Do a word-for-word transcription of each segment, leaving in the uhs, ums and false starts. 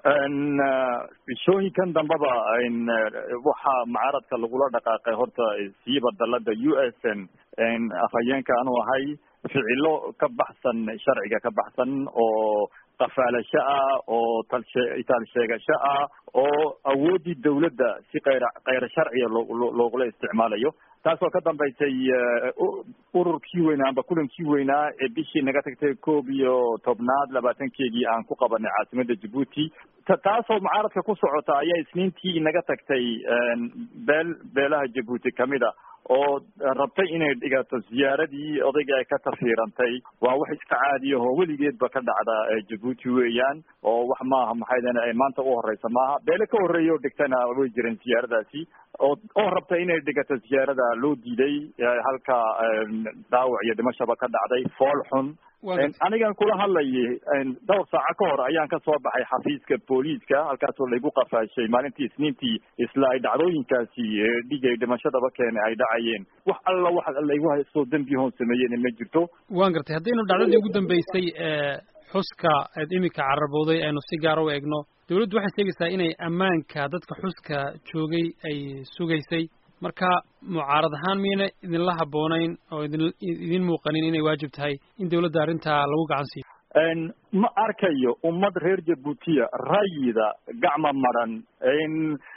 ان shooyinkan dambaba in waxa mucaaradka lagula dhaqaaqay horta siiba dalada U S N in afhayeenka aanu ahay ficilo ka baxsan sharciga ka baxsan oo qafaalasho ah oo talshe sheegasho ah oo awoodii dawladda si qeyr qeyr sharciya loogula isticmaalayo taasoo ka dambeysay ururkii weynaa amba kulankii weynaa ee bishii naga tagtay koob iyo tobnaad labaatankeedii aan ku qabanay caasimadda Djibouti taasoo mucaaradka ku socota ayaa isniintii naga tagtay beel beelaha Djibouti kamida oo rabtay inay dhigato ziyaaradii odayga ay ka tafiirantay waa wax iska caadi ah oo weligeedba ka dhacda Djibouti weeyaan oo wax maaha maxay ay maanta u horeysa maaha beele ka horeeyo dhigtana way jireen ziyaaradaasi oo oo rabtay inay dhigato ziyaarada loo diiday halka daawac iyo dhimashaba ka dhacday fool xun anigan kula hadlayay dhowr saaco ka hor ayaan ka soo baxay xafiiska booliiska halkaasoo lagu qafaashay maalintii isniintii isla ay dhacdooyinkaasi dhigay dhimashadaba keenay ay dhacayeen wax alla wax lagu haysto dambi hoon sameeyeen ma jirto waan gartay haddaynu dhacdadii ugu dambeysay xuska aad imika carabowday aynu si gaar u eegno dawladdu waxay sheegaysaa inay ammaanka dadka xuska joogay ay sugaysay marka mucaarad ahaan miyayna idinla habboonayn oo idin idin muuqanin inay waajib tahay in dawladda arrintaa lagu gacan siiyo ma arkayo ummad reer Djibouti rayida gacma maran in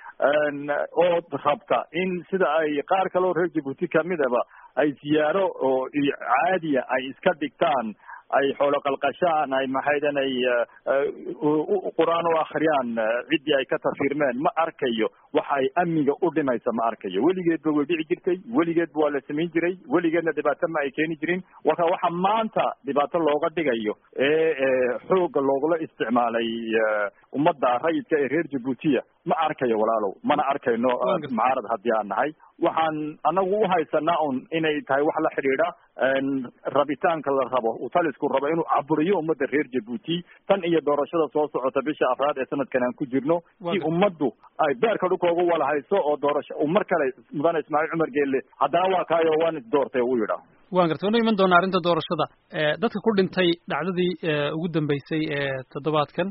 oo rabta in sida ay qaar kale oo reer Djibouti kamidaba ay ziyaaro oo caadiya ay iska dhigtaan ay xoolo qalqashaan ay maxaydan ay quraan oo akhriyaan cidii ay ka tafiirmeen ma arkayo waxa ay amniga u dhimaysa ma arkayo weligeedba way dhici jirtay weligeedba waa la samayn jiray weligeedna dhibaato ma ay keeni jirin waxa waxa maanta dhibaato looga dhigayo ee xoog loogula isticmaalay ummadda rayidka ee reer Djibouti ma arkayo walaalow mana arkayno mucaarad haddii aan nahay waxaan anagu u haysanaa un inay tahay wax la xidhiidha rabitaanka la rabo utalisku rabo inuu caburiyo ummadda reer Djibouti tan iyo doorashada soo socota bisha afraad ee sanadkan aan ku jirno si ummaddu ay beerka dhulkooga wala hayso oo doorasho mar kale mudane Ismaaciil Cumar Geelle haddana waa kaayo waan isdoortay uu yidhaa waan gartay wana iman doonaa arrinta doorashada dadka ku dhintay dhacdadii ugu dambeysay ee toddobaadkan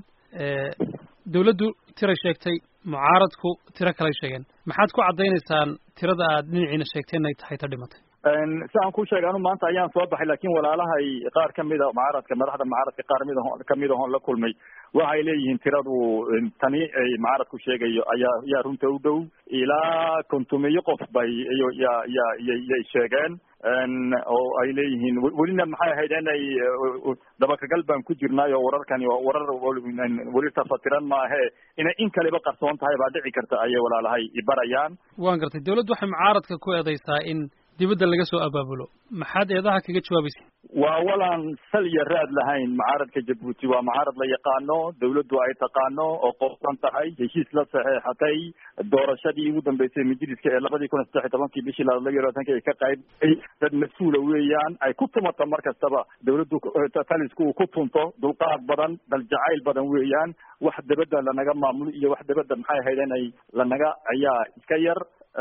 dawladdu tira sheegtay mucaaradku tiro kale sheegeen maxaad ku cadaynaysaan tirada aad dhinaciina sheegteen ay tahay ta dhimatay si aan ku sheegay anu maanta ayaan soo baxay laakiin walaalahay qaar kamida mucaaradka madaxda mucaaradka qaar mid kamid ahon la kulmay waxay leeyihiin tiradu tani ay mucaaradku sheegayo ayaa yaa runta u dhow ilaa kontumiyo qof bay iyo ya ya yay sheegeen oo ay leeyihiin welina maxay ahayd inay dabakagal baan ku jirnaayo wararkani waa warar weli tafatiran maahe inay in kaleba qarsoon tahay baa dhici karta ayay walaalahay ibarayaan waan gartay dawladdu waxay mucaaradka ku eedeysaa in dibadda laga soo abaabulo maxaad eedaha kaga jawaabaysa waa walaan sal iyo raad lahayn mucaaradka Djibouti waa mucaarad la yaqaano dawladdu ay taqaano oo qofkan tahay heshiis la saxeexatay doorashadii ugu dambeysay majliska ee labadii kun iyo saddex iyo tobankii bishii laba iyo labaatanka ay ka qayb dad mas-uula weeyaan ay ku tumato mar kastaba dawladdu talisku uu ku tunto dulqaad badan dal jacayl badan weeyaan wax dabadda lanaga maamulo iyo wax dabadda maxay ahayd inay lanaga ayaa iska yar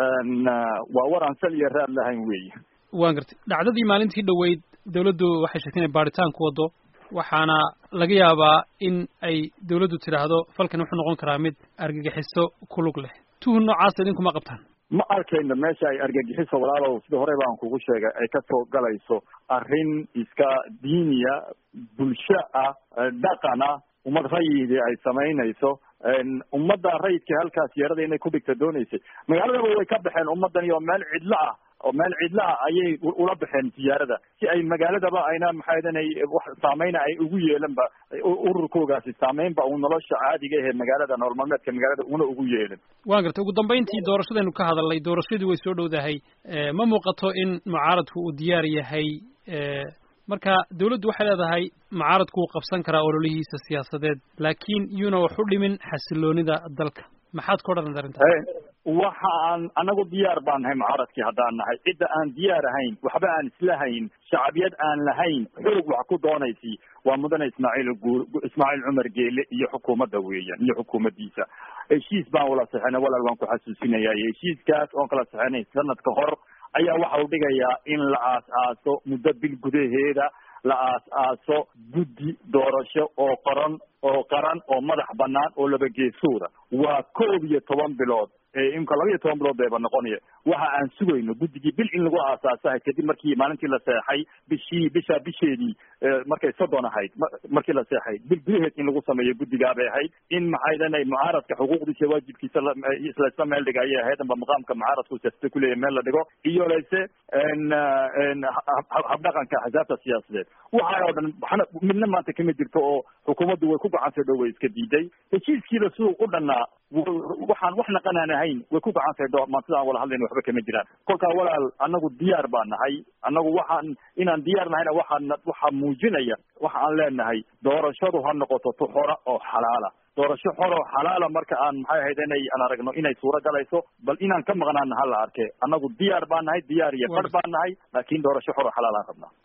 waa waraan sal iyo raad lahayn weeye waan gartay dhacdadii maalintii dhoweyd dawladdu waxay sheegtay inay baaritaan ku wado waxaana laga yaabaa in ay dawladdu tidhaahdo falkan wuxuu noqon karaa mid argagixiso ku lug leh tuhun noocaas idinkuma qabtaan ma arkayno meesha ay argagixiso walaalow sida hore baan kugu sheegay ay kasoo galayso arrin iska diiniya bulsho ah dhaqana ummad rayidi ay samaynayso ummadda rayidka halkaas yeerada inay ku dhigta doonaysay magaaladaba way ka baxeen ummaddan iyo meel cidlo ah oo meel cidlo ah ayay ula baxeen ziyaarada si ay magaaladaba ayna maxaydanay wax saameyna ay ugu yeelanba ururkoogaasi saameynba uu nolosha caadiga ahee magaalada nolol maalmeedka magaalada una ugu yeelan waan gartay ugu dambeyntii doorashadaynu ka hadalnay doorashadii way soo dhowdahay ma muuqato in mucaaradku uu diyaar yahay marka dawladdu waxay leedahay mucaaradku wuu qabsan karaa ololihiisa siyaasadeed laakiin iyuna wax u dhimin xasiloonida dalka maxaad ka odhanad arrintaas waxa aan anagu diyaar baan nahay mucaaradkii haddaan nahay cidda aan diyaar ahayn waxba aan islahayn shacbiyad aan lahayn xoog wax ku doonaysi waa mudane ismaaciil ismaaciil cumar geele iyo xukuumadda weeyaan iyo xukuumaddiisa heshiis baan wala saxinay walaal waan ku xasuusinaya heshiiskaas oon kala saxinay sanad ka hor ayaa waxa uu dhigayaa in la aas aaso muddo bil gudaheeda la aas-aaso guddi doorasho oo qoran oo qaran oo madax banaan oo laba geesooda waa koob iyo toban bilood imka laba iyo toban bilood bayba noqonaya waxa aan sugayno guddigii bil in lagu aasaasahay kadib markii maalintii la seexay bishii bisha bisheedii markay soddon ahayd markii la seexay bil gudaheed in lagu sameeyo guddigaa bay ahayd in maxay dhanay mucaaradka xuquuqdiisa waajibkiisa isla meel dhiga ayay ahayd amba maqaamka mucaaradku siyaasada kuleeyahay meel la dhigo iyo leyse habdhaqanka axsaabta siyaasadeed waxa oo dhan waxna midna maanta kama jirto oo xukuumaddu way ku gacantay dhow way iska diiday heshiiskiida siduu u dhannaa waxaan wax naqanaan ahayn way ku gacantay dho maan sidaan wala hadlayna waxba kama jiraan kolkaa walaal annagu diyaar baan nahay annagu waxaan inaan diyaar nahayna waxaan waxaa muujinaya waxa aan leenahay doorashadu ha noqoto tu xora oo xalaala doorasho xor oo xalaala marka aan maxay ahayd inay aan aragno inay suuro galayso bal inaan ka maqnaana ha la arke annagu diyaar baan nahay diyaar iyo fadh baan nahay laakiin doorasho xor oo xalaal aan rabnaa